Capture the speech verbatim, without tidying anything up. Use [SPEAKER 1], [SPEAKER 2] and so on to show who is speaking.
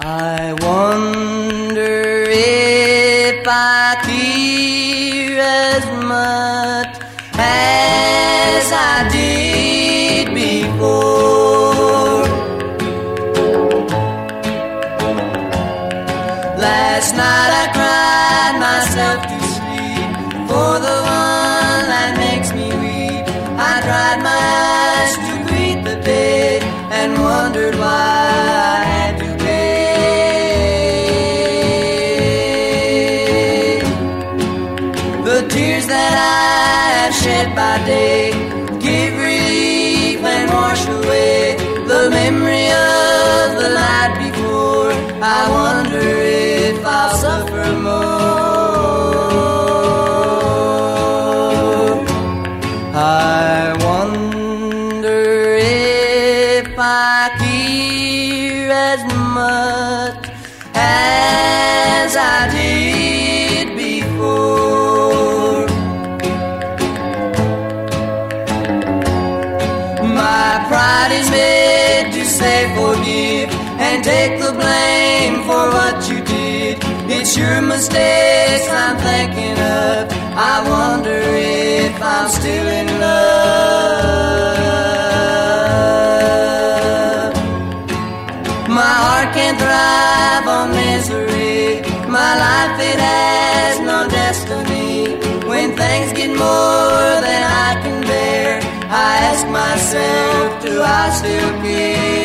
[SPEAKER 1] I wonder if I care as much as I did before. Last night I cried myself to sleep for the one that makes me weep. I dried my eyes to greet the day and wondered why I had to pay. The tears that I have shed by day give relief and wash away the memory of the night before. I wonder if I'll suffer more. I wonder if I care as much as I did before. My pride is made to say forgive and take the blame for what you did. It's your mistakes I'm thinking of. I wonder if I'm still in love. My heart can't thrive on misery. My life, it has no destiny. When things get more than I can bear, I ask myself, do I still care?